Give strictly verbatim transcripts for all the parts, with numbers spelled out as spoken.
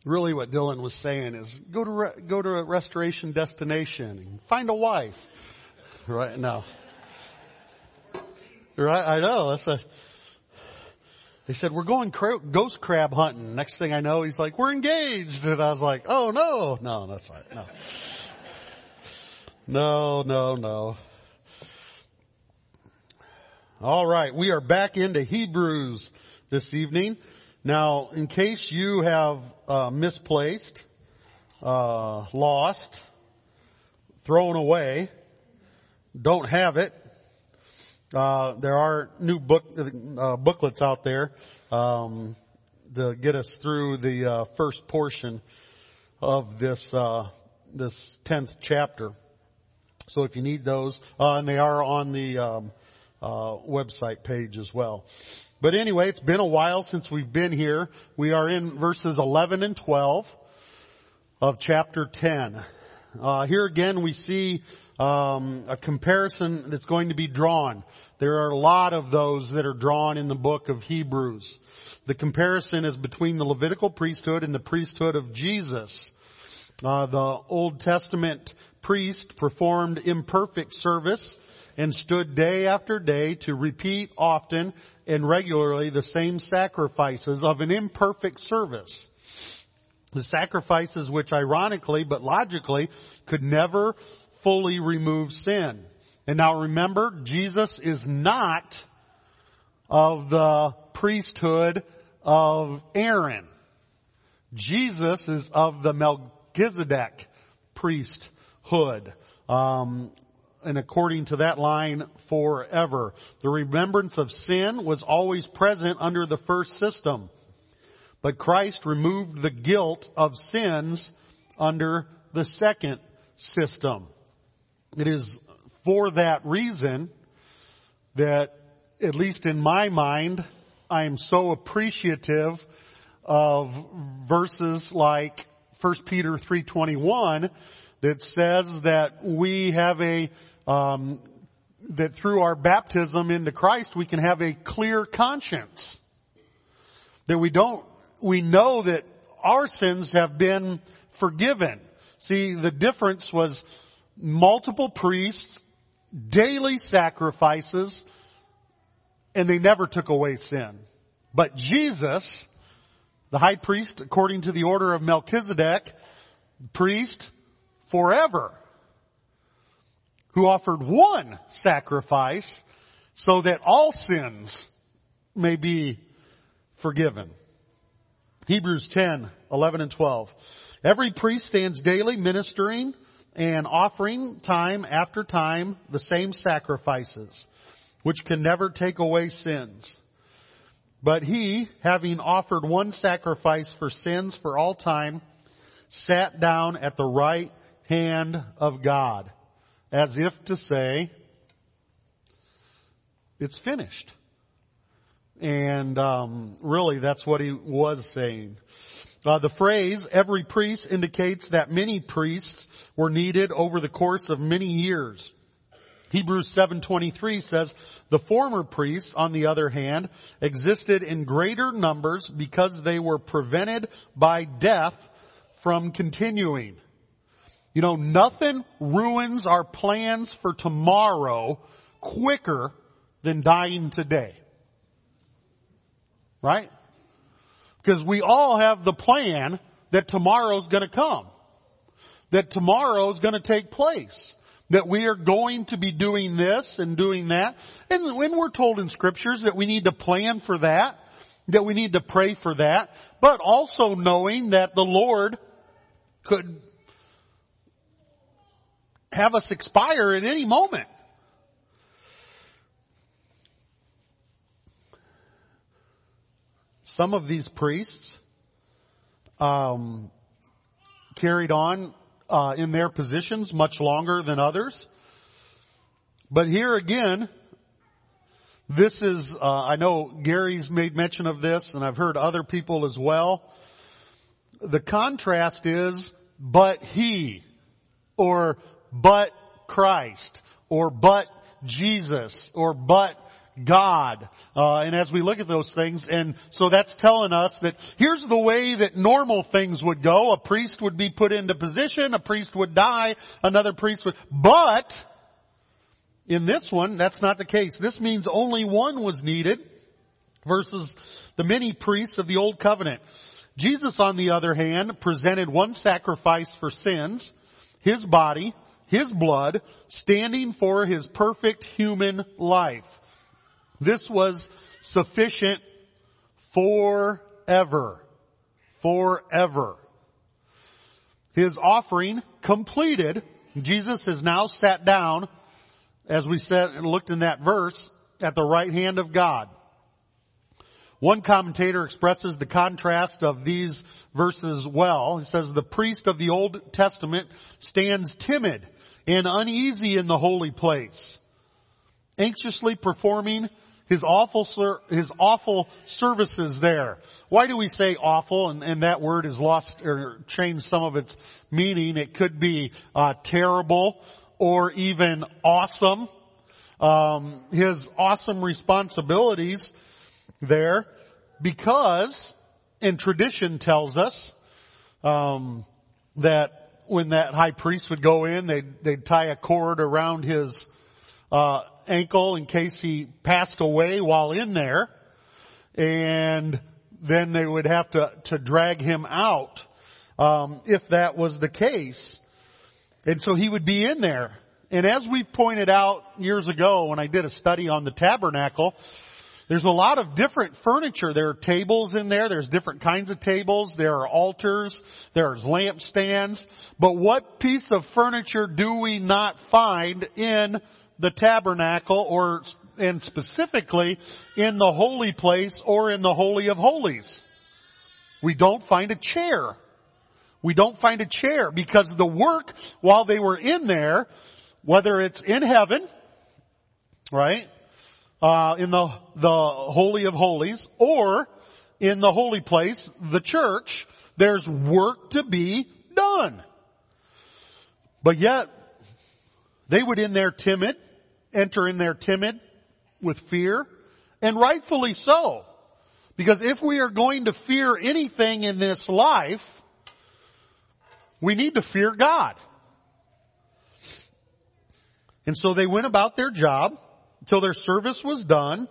Really what Dylan was saying is go to, re- go to a restoration destination and find a wife. Right? No. Right? I know. That's a, they said, we're going cra- ghost crab hunting. Next thing I know, he's like, we're engaged. And I was like, oh no. No, that's right. No. No, no, no. All right. We are back into Hebrews this evening. Now, in case you have uh, misplaced, uh, lost, thrown away, don't have it, uh, there are new book uh, booklets out there um, to get us through the uh, first portion of this uh, this tenth chapter. So if you need those, uh, and they are on the um, uh, website page as well. But anyway, it's been a while since we've been here. We are in verses eleven and twelve of chapter ten. Uh, here again we see um, a comparison that's going to be drawn. There are a lot of those that are drawn in the book of Hebrews. The comparison is between the Levitical priesthood and the priesthood of Jesus. Uh, the Old Testament priest performed imperfect service and stood day after day to repeat often and regularly the same sacrifices of an imperfect service. The sacrifices which ironically but logically could never fully remove sin. And now remember, Jesus is not of the priesthood of Aaron. Jesus is of the Melchizedek priesthood. Um, and according to that line, forever. The remembrance of sin was always present under the first system. But Christ removed the guilt of sins under the second system. It is for that reason that, at least in my mind, I am so appreciative of verses like First Peter three twenty-one that says that we have a, um, that through our baptism into Christ we can have a clear conscience. That we don't, we know that our sins have been forgiven. See, the difference was multiple priests, daily sacrifices, and they never took away sin. But Jesus, the high priest, according to the order of Melchizedek, priest forever, who offered one sacrifice so that all sins may be forgiven. Hebrews ten, eleven and twelve. Every priest stands daily ministering and offering time after time the same sacrifices, which can never take away sins. But he, having offered one sacrifice for sins for all time, sat down at the right hand of God, as if to say, it's finished. And um, really, that's what he was saying. Uh, the phrase, every priest, indicates that many priests were needed over the course of many years. Hebrews seven twenty-three says, the former priests, on the other hand, existed in greater numbers because they were prevented by death from continuing. You know, nothing ruins our plans for tomorrow quicker than dying today. Right? Because we all have the plan that tomorrow's going to come. That tomorrow's going to take place. That we are going to be doing this and doing that. And when we're told in scriptures that we need to plan for that, that we need to pray for that, but also knowing that the Lord could have us expire at any moment. Some of these priests um, carried on uh, in their positions much longer than others. But here again, this is, uh, I know Gary's made mention of this, and I've heard other people as well. The contrast is, but he, or but Christ, or but Jesus, or but God. Uh, and as we look at those things, and so that's telling us that here's the way that normal things would go. A priest would be put into position, a priest would die, another priest would, but in this one, that's not the case. This means only one was needed versus the many priests of the Old Covenant. Jesus, on the other hand, presented one sacrifice for sins, his body, his blood, standing for his perfect human life. This was sufficient forever. Forever. His offering completed. Jesus has now sat down, as we said and looked in that verse, at the right hand of God. One commentator expresses the contrast of these verses well. He says, the priest of the Old Testament stands timid and uneasy in the holy place, anxiously performing his awful his awful services there. Why do we say awful? And, and that word has lost or changed some of its meaning. It could be uh, terrible or even awesome. Um, his awesome responsibilities there, because, and tradition tells us um, that when that high priest would go in, they'd, they'd tie a cord around his uh, ankle in case he passed away while in there, and then they would have to, to drag him out um, if that was the case. And so he would be in there. And as we pointed out years ago when I did a study on the tabernacle, there's a lot of different furniture. There are tables in there. There's different kinds of tables. There are altars. There's lampstands. But what piece of furniture do we not find in the tabernacle, or and specifically in the holy place or in the Holy of Holies? We don't find a chair. We don't find a chair because the work while they were in there, whether it's in heaven, right, uh, in the, the Holy of Holies, or in the holy place, the church, there's work to be done. But yet, they would in there timid, enter in there timid with fear, and rightfully so. Because if we are going to fear anything in this life, we need to fear God. And so they went about their job until their service was done.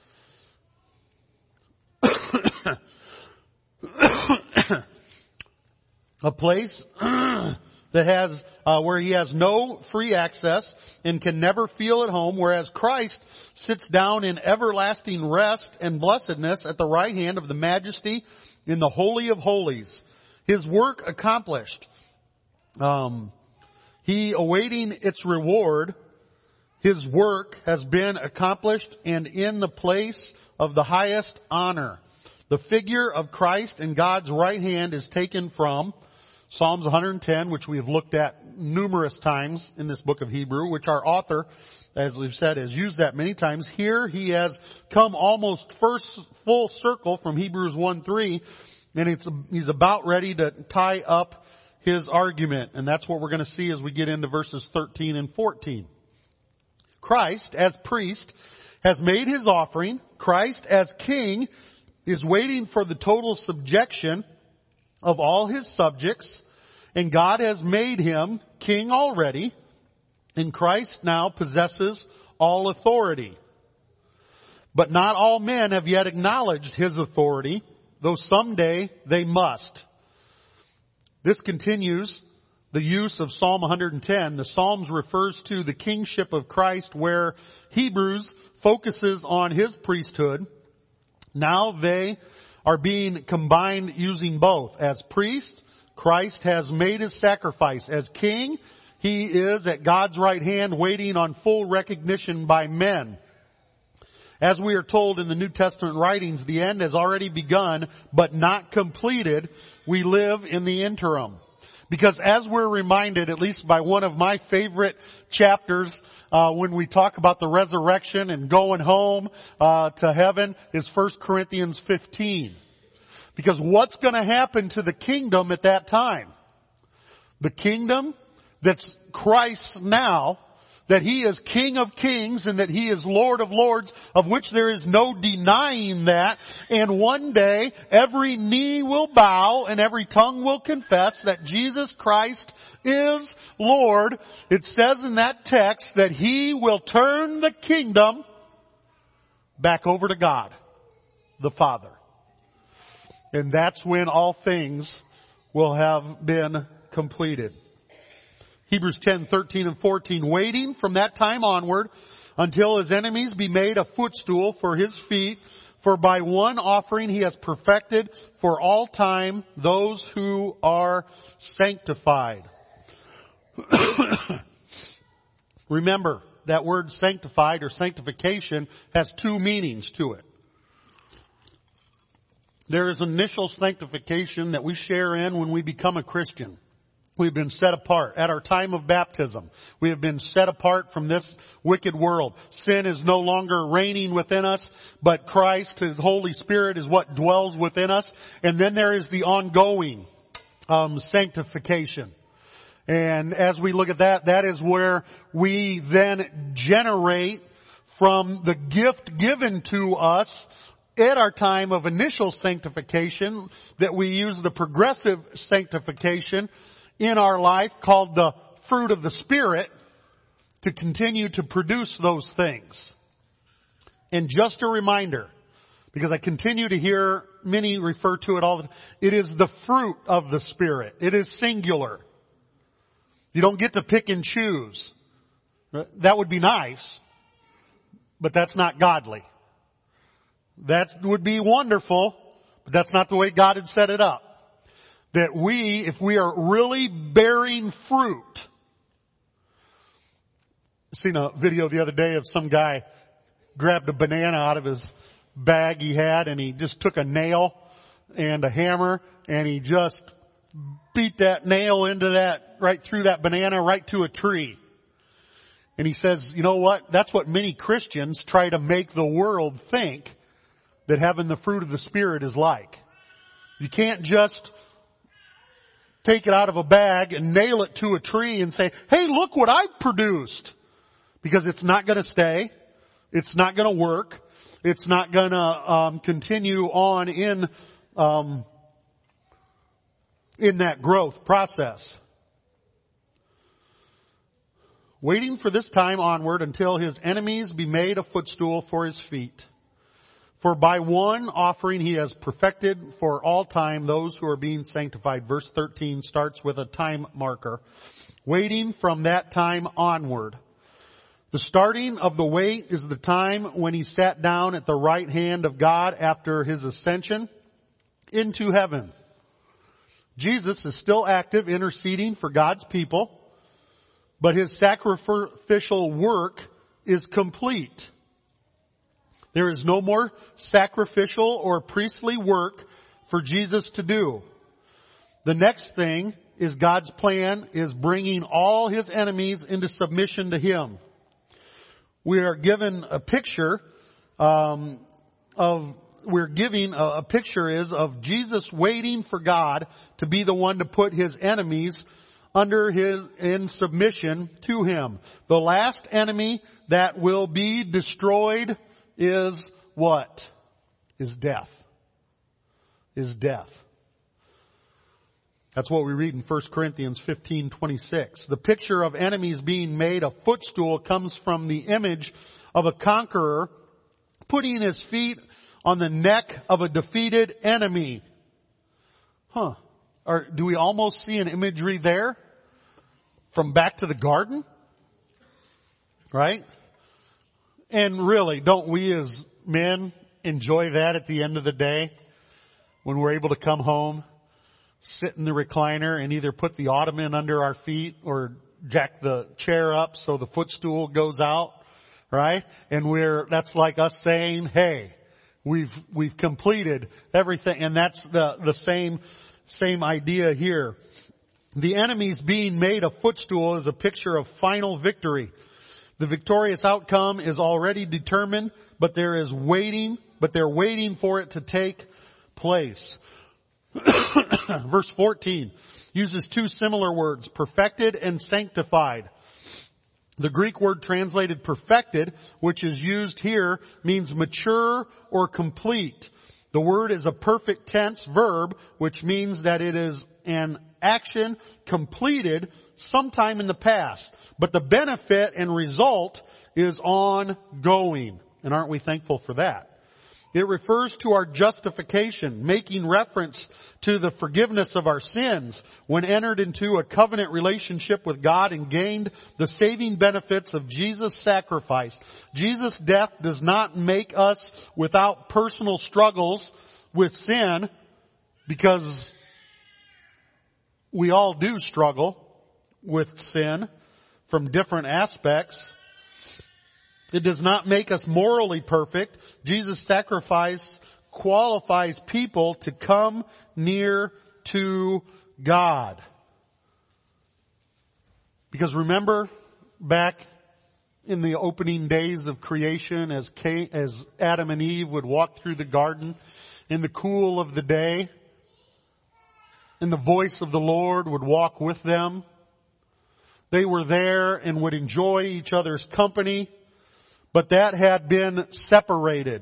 A place that has, uh, where he has no free access and can never feel at home, whereas Christ sits down in everlasting rest and blessedness at the right hand of the Majesty in the Holy of Holies. His work accomplished. Um, he awaiting its reward. His work has been accomplished and in the place of the highest honor. The figure of Christ in God's right hand is taken from Psalms one hundred ten, which we have looked at numerous times in this book of Hebrew, which our author, as we've said, has used that many times. Here he has come almost first full circle from Hebrews one three, and it's, he's about ready to tie up his argument. And that's what we're going to see as we get into verses thirteen and fourteen. Christ, as priest, has made his offering. Christ, as king, is waiting for the total subjection of all his subjects, and God has made him king already, and Christ now possesses all authority. But not all men have yet acknowledged his authority, though someday they must. This continues the use of Psalm one hundred ten. The Psalms refers to the kingship of Christ, where Hebrews focuses on his priesthood. Now they are being combined using both. As priest, Christ has made his sacrifice. As king, he is at God's right hand waiting on full recognition by men. As we are told in the New Testament writings, the end has already begun, but not completed. We live in the interim. Because as we're reminded, at least by one of my favorite chapters, uh, when we talk about the resurrection and going home, uh, to heaven, is First Corinthians fifteen. Because what's going to happen to the kingdom at that time? The kingdom that's Christ's now, that He is King of Kings and that He is Lord of Lords, of which there is no denying that. And one day every knee will bow and every tongue will confess that Jesus Christ is Lord. It says in that text that He will turn the kingdom back over to God, the Father. And that's when all things will have been completed. Hebrews ten, thirteen and fourteen, waiting from that time onward until His enemies be made a footstool for His feet. For by one offering He has perfected for all time those who are sanctified. Remember, that word sanctified or sanctification has two meanings to it. There is initial sanctification that we share in when we become a Christian. We've been set apart. At our time of baptism, we have been set apart from this wicked world. Sin is no longer reigning within us, but Christ, His Holy Spirit, is what dwells within us. And then there is the ongoing um, sanctification. And as we look at that, that is where we then generate from the gift given to us at our time of initial sanctification, that we use the progressive sanctification in our life called the fruit of the Spirit to continue to produce those things. And just a reminder, because I continue to hear many refer to it all the time, it is the fruit of the Spirit. It is singular. You don't get to pick and choose. That would be nice, but that's not godly. That would be wonderful, but that's not the way God had set it up. That we, if we are really bearing fruit. I seen a video the other day of some guy grabbed a banana out of his bag he had, and he just took a nail and a hammer and he just beat that nail into that, right through that banana, right to a tree. And he says, you know what? That's what many Christians try to make the world think that having the fruit of the Spirit is like. You can't just take it out of a bag and nail it to a tree and say, hey, look what I've produced. Because it's not going to stay. It's not going to work. It's not going to um, continue on in um, in that growth process. Waiting for this time onward until His enemies be made a footstool for His feet. For by one offering He has perfected for all time those who are being sanctified. Verse thirteen starts with a time marker. Waiting from that time onward. The starting of the wait is the time when He sat down at the right hand of God after His ascension into heaven. Jesus is still active, interceding for God's people, but His sacrificial work is complete. There is no more sacrificial or priestly work for Jesus to do. The next thing is God's plan is bringing all His enemies into submission to Him. We are given a picture um, of, we're giving a, a picture is of Jesus waiting for God to be the one to put His enemies under His, in submission to Him. The last enemy that will be destroyed is what? Is death. Is death. That's what we read in First Corinthians fifteen twenty-six. The picture of enemies being made a footstool comes from the image of a conqueror putting his feet on the neck of a defeated enemy. Huh. Or do we almost see an imagery there from back to the garden? Right? And really, don't we as men enjoy that at the end of the day when we're able to come home, sit in the recliner and either put the ottoman under our feet or jack the chair up so the footstool goes out, right? And we're, that's like us saying, hey, we've, we've completed everything. And that's the, the same, same idea here. The enemies being made a footstool is a picture of final victory. The victorious outcome is already determined, but there is waiting, but they're waiting for it to take place. Verse fourteen uses two similar words, perfected and sanctified. The Greek word translated perfected, which is used here, means mature or complete. The word is a perfect tense verb, which means that it is an action completed sometime in the past. But the benefit and result is ongoing. And aren't we thankful for that? It refers to our justification, making reference to the forgiveness of our sins when entered into a covenant relationship with God and gained the saving benefits of Jesus' sacrifice. Jesus' death does not make us without personal struggles with sin, because we all do struggle with sin from different aspects. It does not make us morally perfect. Jesus' sacrifice qualifies people to come near to God. Because remember back in the opening days of creation, as Cain, as Adam and Eve would walk through the garden in the cool of the day, and the voice of the Lord would walk with them. They were there and would enjoy each other's company. But that had been separated.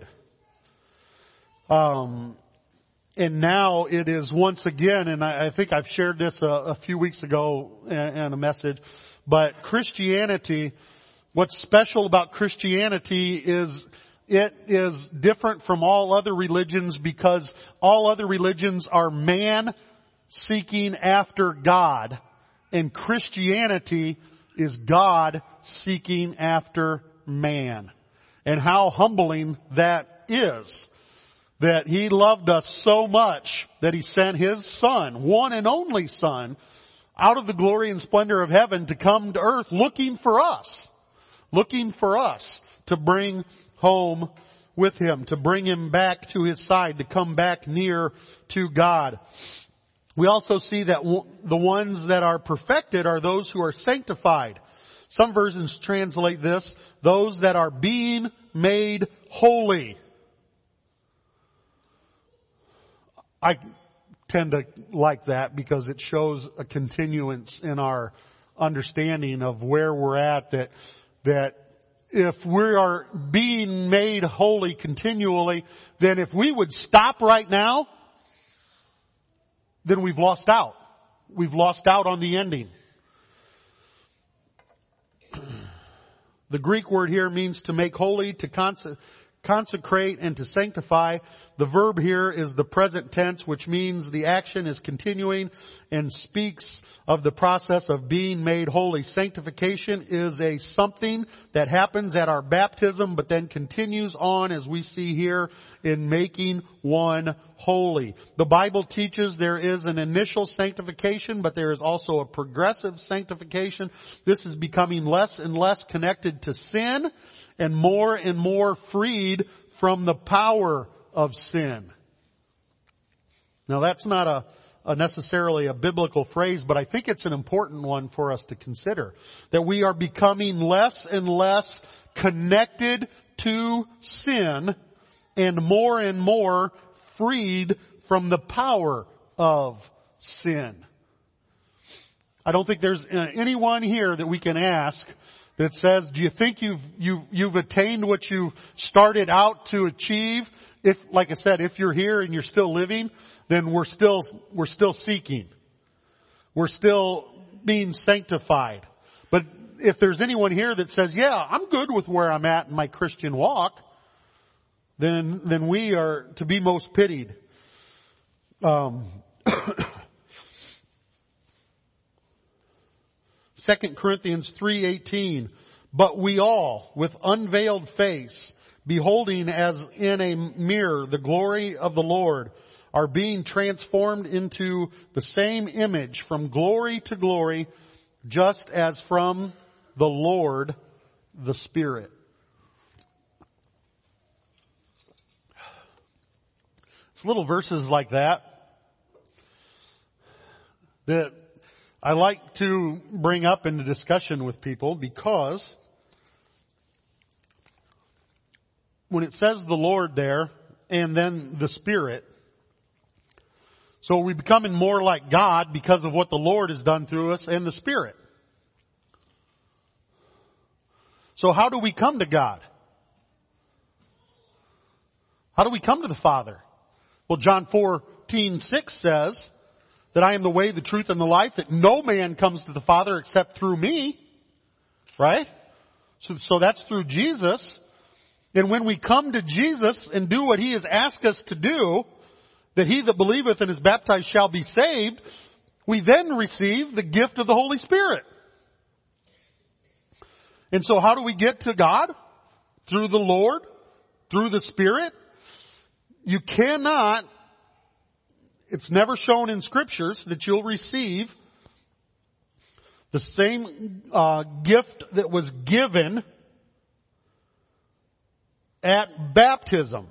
Um, and now it is once again, and I, I think I've shared this a, a few weeks ago in, in a message, but Christianity, what's special about Christianity is it is different from all other religions, because all other religions are man seeking after God, and Christianity is God seeking after man. And how humbling that is, that He loved us so much that He sent His Son, one and only Son, out of the glory and splendor of heaven to come to earth looking for us, looking for us to bring home with Him, to bring Him back to His side, to come back near to God. We also see that the ones that are perfected are those who are sanctified. Some versions translate this, those that are being made holy. I tend to like that because it shows a continuance in our understanding of where we're at, that, that if we are being made holy continually, then if we would stop right now, then we've lost out. We've lost out on the ending. The Greek word here means to make holy, to cons- consecrate, and to sanctify. The verb here is the present tense, which means the action is continuing and speaks of the process of being made holy. Sanctification is a something that happens at our baptism, but then continues on, as we see here, in making one holy. The Bible teaches there is an initial sanctification, but there is also a progressive sanctification. This is becoming less and less connected to sin and more and more freed from the power of sin. Now that's not a, a necessarily a biblical phrase, but I think it's an important one for us to consider. That we are becoming less and less connected to sin and more and more freed from the power of sin. I don't think there's anyone here that we can ask that says, do you think you've, you've, you've attained what you started out to achieve? If, like I said, if you're here and you're still living, then we're still, we're still seeking. We're still being sanctified. But if there's anyone here that says, yeah, I'm good with where I'm at in my Christian walk, then, then we are to be most pitied. Um, Second Corinthians three eighteen, but we all, with unveiled face, beholding as in a mirror the glory of the Lord, are being transformed into the same image from glory to glory, just as from the Lord, the Spirit. It's little verses like that that I like to bring up into discussion with people, because when it says the Lord there and then the Spirit, so we're becoming more like God because of what the Lord has done through us and the Spirit. So how do we come to God? How do we come to the Father? Well, John fourteen six says that I am the way, the truth, and the life, that no man comes to the Father except through me. Right? So, so that's through Jesus. And when we come to Jesus and do what He has asked us to do, that he that believeth and is baptized shall be saved, we then receive the gift of the Holy Spirit. And so how do we get to God? Through the Lord, through the Spirit. You cannot, it's never shown in Scriptures that you'll receive the same uh, gift that was given at baptism.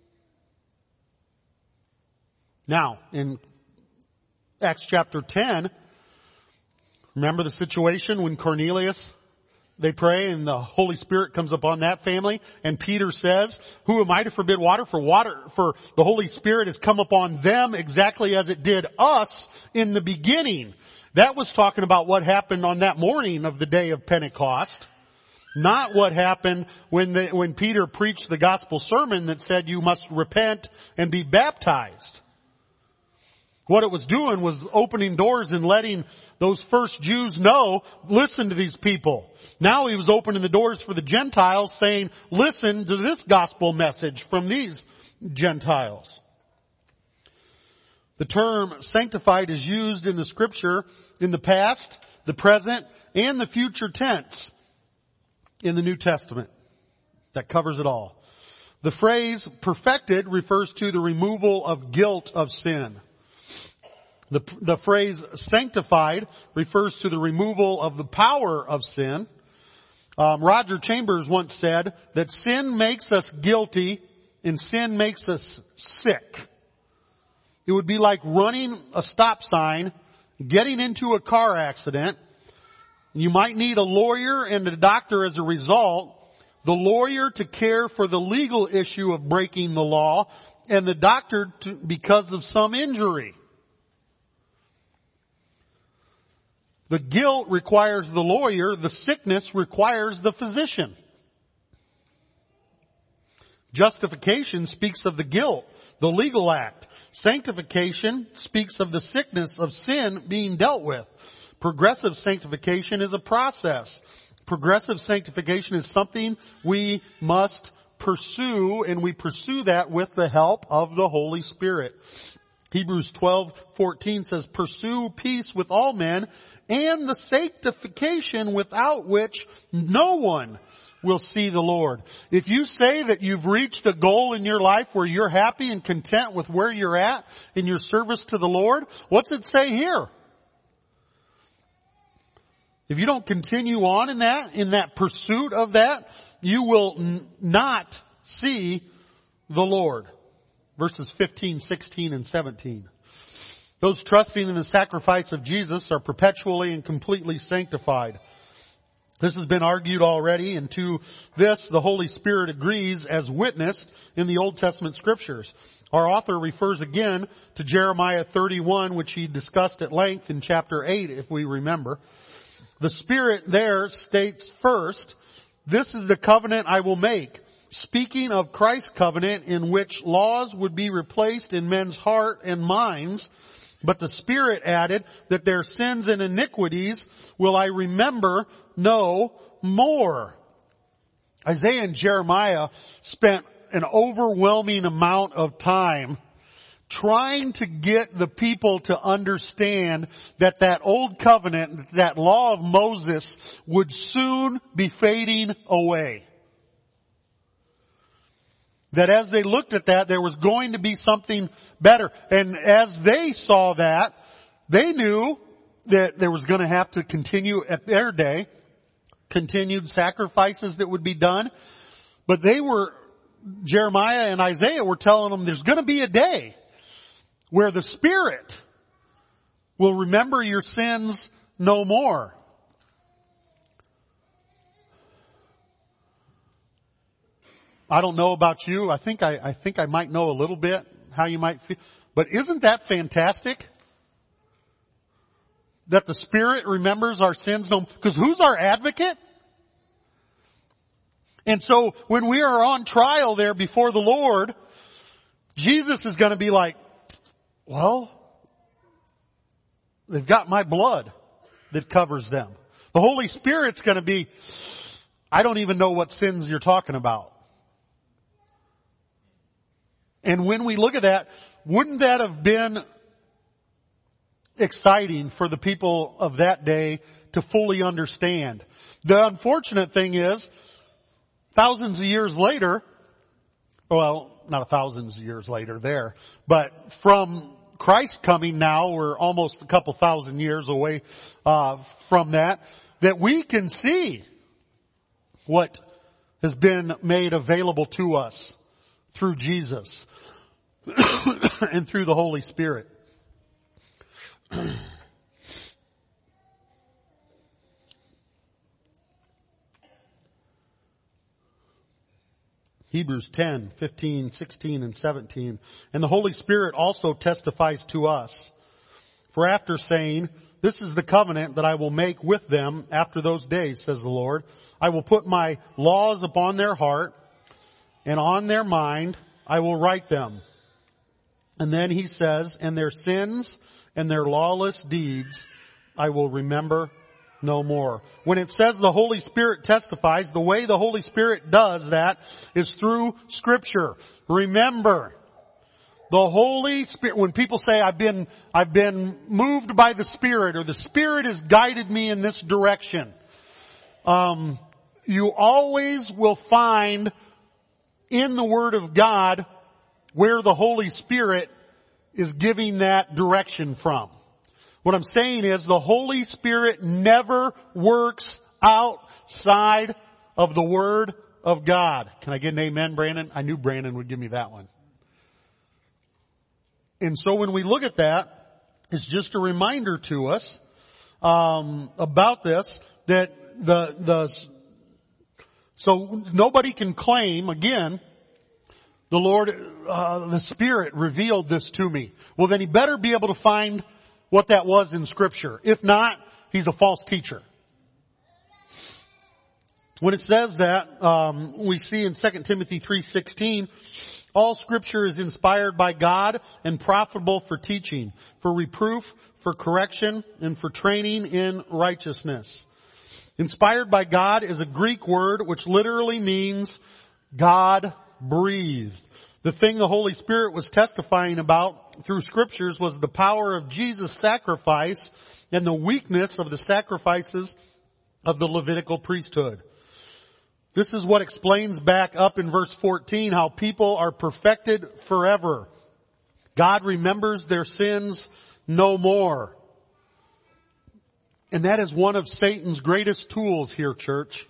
Now, in Acts chapter ten, remember the situation when Cornelius, they pray and the Holy Spirit comes upon that family, and Peter says, who am I to forbid water? For water, for the Holy Spirit has come upon them exactly as it did us in the beginning. That was talking about what happened on that morning of the day of Pentecost. Not what happened when the, when Peter preached the gospel sermon that said you must repent and be baptized. What it was doing was opening doors and letting those first Jews know, listen to these people. Now he was opening the doors for the Gentiles, saying, listen to this gospel message from these Gentiles. The term sanctified is used in the Scripture in the past, the present, and the future tense in the New Testament. That covers it all. The phrase perfected refers to the removal of guilt of sin. The, the phrase sanctified refers to the removal of the power of sin. Um, Roger Chambers once said that sin makes us guilty and sin makes us sick. It would be like running a stop sign, getting into a car accident. You might need a lawyer and a doctor as a result. The lawyer to care for the legal issue of breaking the law, and the doctor to, because of some injury. The guilt requires the lawyer. The sickness requires the physician. Justification speaks of the guilt, the legal act. Sanctification speaks of the sickness of sin being dealt with. Progressive sanctification is a process. Progressive sanctification is something we must pursue, and we pursue that with the help of the Holy Spirit. Hebrews twelve fourteen says, pursue peace with all men and the sanctification without which no one will see the Lord. If you say that you've reached a goal in your life where you're happy and content with where you're at in your service to the Lord, what's it say here? If you don't continue on in that, in that pursuit of that, you will n- not see the Lord. Verses fifteen, sixteen, and seventeen. Those trusting in the sacrifice of Jesus are perpetually and completely sanctified. This has been argued already, and to this the Holy Spirit agrees as witnessed in the Old Testament Scriptures. Our author refers again to Jeremiah thirty-one, which he discussed at length in chapter eight, if we remember. The Spirit there states first, this is the covenant I will make. Speaking of Christ's covenant in which laws would be replaced in men's heart and minds, but the Spirit added that their sins and iniquities will I remember no more. Isaiah and Jeremiah spent an overwhelming amount of time trying to get the people to understand that that old covenant, that law of Moses, would soon be fading away. That as they looked at that, there was going to be something better. And as they saw that, they knew that there was going to have to continue at their day, continued sacrifices that would be done. But they were, Jeremiah and Isaiah were telling them there's going to be a day where the Spirit will remember your sins no more. I don't know about you. I think I, I think I might know a little bit how you might feel. But isn't that fantastic? That the Spirit remembers our sins no more. Because who's our advocate? And so when we are on trial there before the Lord, Jesus is going to be like, well, they've got my blood that covers them. The Holy Spirit's going to be, I don't even know what sins you're talking about. And when we look at that, wouldn't that have been exciting for the people of that day to fully understand? The unfortunate thing is, thousands of years later, well, not thousands of years later there, but from Christ coming now, we're almost a couple thousand years away uh, from that, that we can see what has been made available to us through Jesus and through the Holy Spirit. Hebrews ten, fifteen, sixteen, and seventeen. And the Holy Spirit also testifies to us. For after saying, this is the covenant that I will make with them after those days, says the Lord. I will put my laws upon their heart, and on their mind I will write them. And then he says, and their sins and their lawless deeds I will remember no more. When it says the Holy Spirit testifies, the way the Holy Spirit does that is through Scripture. Remember, the Holy Spirit, when people say I've been, I've been moved by the Spirit, or the Spirit has guided me in this direction, um, you always will find in the Word of God where the Holy Spirit is giving that direction from. What I'm saying is the Holy Spirit never works outside of the Word of God. Can I get an amen, Brandon? I knew Brandon would give me that one. And so when we look at that, it's just a reminder to us um, about this, that the the so nobody can claim, again, the Lord, uh, the Spirit revealed this to me. Well, then he better be able to find what that was in Scripture. If not, he's a false teacher. When it says that, um, we see in Second Timothy three sixteen, all Scripture is inspired by God and profitable for teaching, for reproof, for correction, and for training in righteousness. Inspired by God is a Greek word which literally means God breathed. The thing the Holy Spirit was testifying about through Scriptures was the power of Jesus' sacrifice and the weakness of the sacrifices of the Levitical priesthood. This is what explains back up in verse fourteen how people are perfected forever. God remembers their sins no more. And that is one of Satan's greatest tools here, church.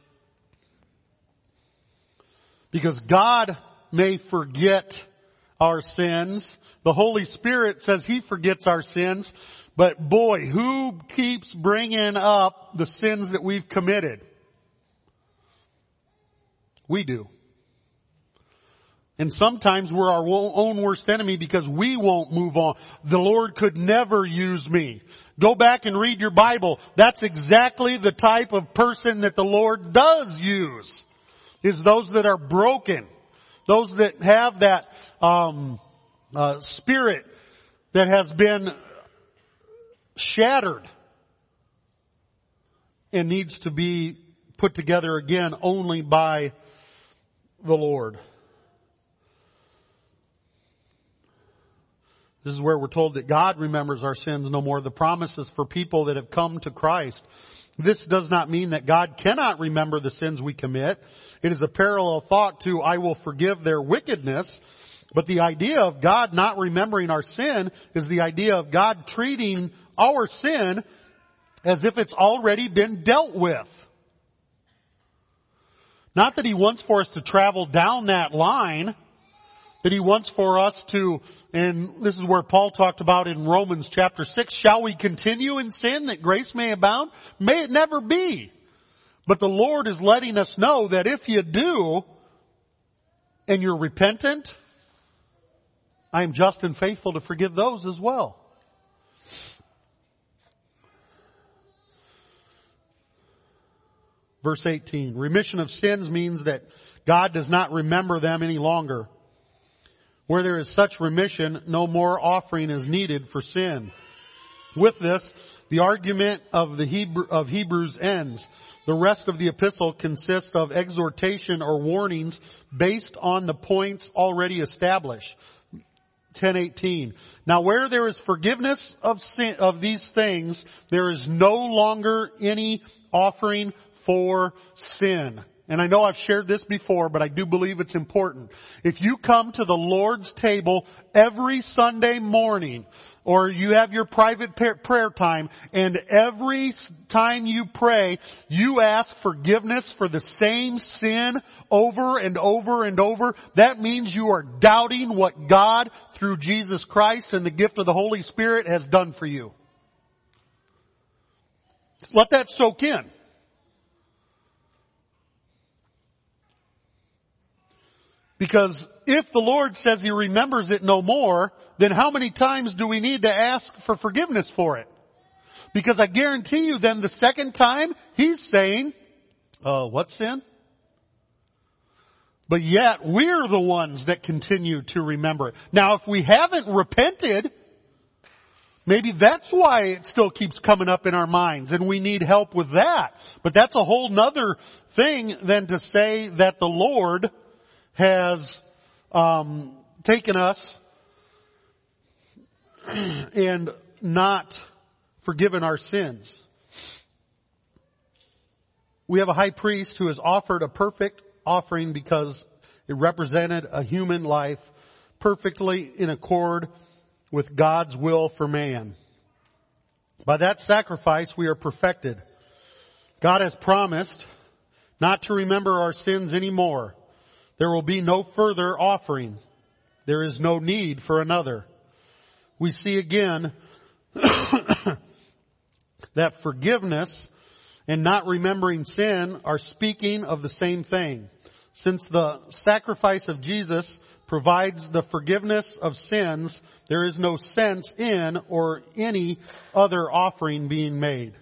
Because God may forget our sins. The Holy Spirit says He forgets our sins. But boy, who keeps bringing up the sins that we've committed? We do. And sometimes we're our own worst enemy because we won't move on. The Lord could never use me. Go back and read your Bible. That's exactly the type of person that the Lord does use. Is those that are broken. Those that have that um, uh, spirit that has been shattered and needs to be put together again only by the Lord. This is where we're told that God remembers our sins no more. The promises for people that have come to Christ. This does not mean that God cannot remember the sins we commit. It is a parallel thought to, I will forgive their wickedness. But the idea of God not remembering our sin is the idea of God treating our sin as if it's already been dealt with. Not that He wants for us to travel down that line, that He wants for us to, and this is where Paul talked about in Romans chapter six, shall we continue in sin that grace may abound? May it never be. But the Lord is letting us know that if you do, and you're repentant, I am just and faithful to forgive those as well. Verse eighteen. Remission of sins means that God does not remember them any longer. Where there is such remission, no more offering is needed for sin. With this, the argument of the Hebrew, of Hebrews ends. The rest of the epistle consists of exhortation or warnings based on the points already established. ten eighteen. Now where there is forgiveness of sin, of these things, there is no longer any offering for sin. And I know I've shared this before, but I do believe it's important. If you come to the Lord's table every Sunday morning, or you have your private prayer time, and every time you pray, you ask forgiveness for the same sin over and over and over, that means you are doubting what God, through Jesus Christ and the gift of the Holy Spirit, has done for you. Let that soak in. Because if the Lord says He remembers it no more, then how many times do we need to ask for forgiveness for it? Because I guarantee you then the second time He's saying, uh, what sin? But yet we're the ones that continue to remember it. Now if we haven't repented, maybe that's why it still keeps coming up in our minds and we need help with that. But that's a whole nother thing than to say that the Lord has um, taken us and not forgiven our sins. We have a high priest who has offered a perfect offering because it represented a human life perfectly in accord with God's will for man. By that sacrifice we are perfected. God has promised not to remember our sins anymore. There will be no further offering. There is no need for another. We see again that forgiveness and not remembering sin are speaking of the same thing. Since the sacrifice of Jesus provides the forgiveness of sins, there is no sense in or any other offering being made.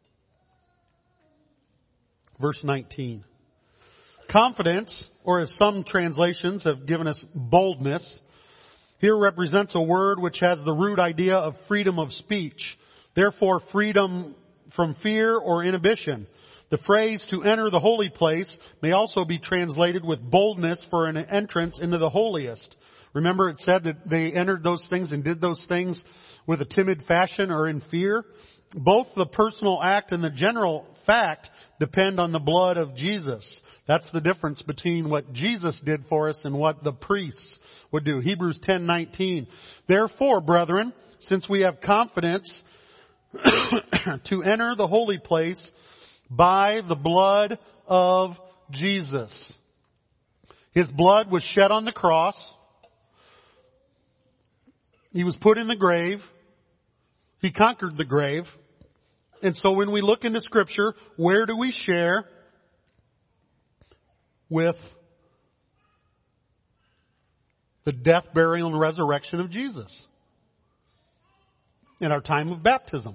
Verse nineteen. Confidence, or as some translations have given us, boldness, here represents a word which has the root idea of freedom of speech. Therefore, freedom from fear or inhibition. The phrase to enter the holy place may also be translated with boldness for an entrance into the holiest. Remember it said that they entered those things and did those things with a timid fashion or in fear? Both the personal act and the general fact depend on the blood of Jesus. That's the difference between what Jesus did for us and what the priests would do. Hebrews ten nineteen. Therefore, brethren, since we have confidence to enter the holy place by the blood of Jesus. His blood was shed on the cross. He was put in the grave. He conquered the grave. And so when we look into Scripture, where do we share with the death, burial, and resurrection of Jesus? In our time of baptism.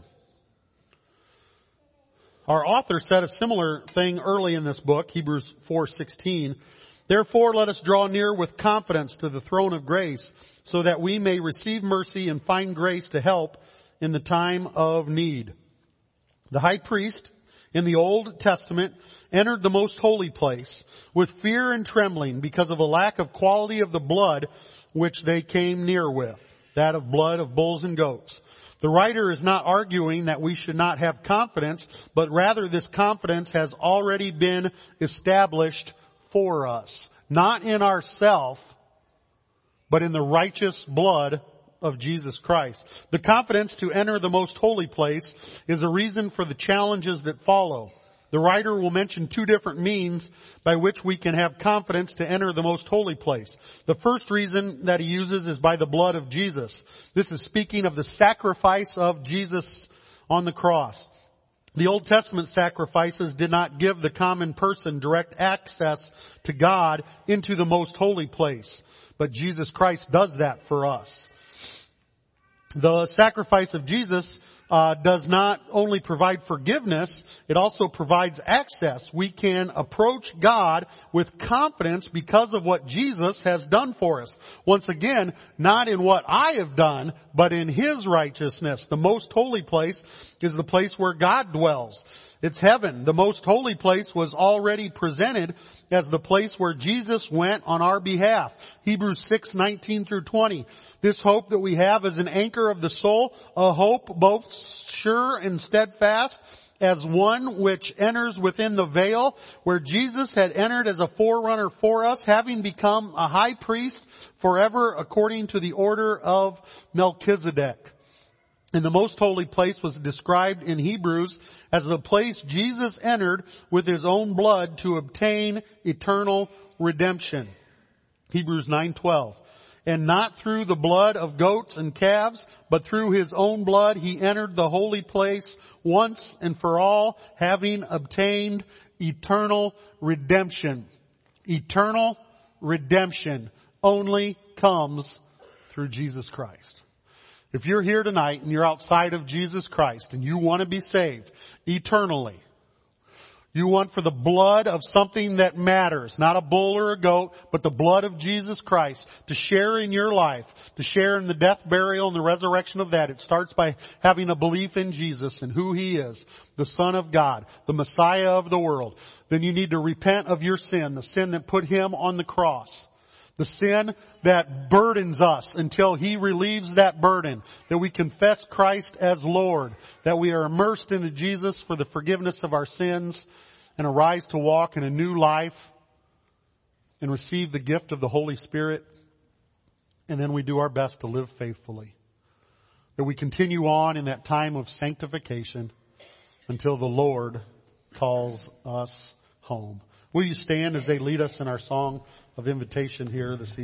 Our author said a similar thing early in this book, Hebrews four sixteen. Therefore, let us draw near with confidence to the throne of grace, so that we may receive mercy and find grace to help in the time of need. The high priest in the Old Testament entered the most holy place with fear and trembling because of a lack of quality of the blood which they came near with, that of blood of bulls and goats. The writer is not arguing that we should not have confidence, but rather this confidence has already been established for us. Not in ourself, but in the righteous blood of Jesus Christ. The confidence to enter the most holy place is a reason for the challenges that follow. The writer will mention two different means by which we can have confidence to enter the most holy place. The first reason that he uses is by the blood of Jesus. This is speaking of the sacrifice of Jesus on the cross. The Old Testament sacrifices did not give the common person direct access to God into the most holy place, but Jesus Christ does that for us. The sacrifice of Jesus uh, does not only provide forgiveness, it also provides access. We can approach God with confidence because of what Jesus has done for us. Once again, not in what I have done, but in His righteousness. The most holy place is the place where God dwells. It's heaven. The most holy place was already presented as the place where Jesus went on our behalf. Hebrews six, nineteen through twenty. This hope that we have is an anchor of the soul, a hope both sure and steadfast as one which enters within the veil, where Jesus had entered as a forerunner for us, having become a high priest forever according to the order of Melchizedek. And the most holy place was described in Hebrews as the place Jesus entered with His own blood to obtain eternal redemption. Hebrews nine twelve. And not through the blood of goats and calves, but through His own blood He entered the holy place once and for all, having obtained eternal redemption. Eternal redemption only comes through Jesus Christ. If you're here tonight and you're outside of Jesus Christ and you want to be saved eternally, you want for the blood of something that matters, not a bull or a goat, but the blood of Jesus Christ to share in your life, to share in the death, burial, and the resurrection of that. It starts by having a belief in Jesus and who He is, the Son of God, the Messiah of the world. Then you need to repent of your sin, the sin that put Him on the cross. The sin that burdens us until He relieves that burden. That we confess Christ as Lord. That we are immersed into Jesus for the forgiveness of our sins. And arise to walk in a new life. And receive the gift of the Holy Spirit. And then we do our best to live faithfully. That we continue on in that time of sanctification. Until the Lord calls us home. Will you stand as they lead us in our song of invitation here this evening?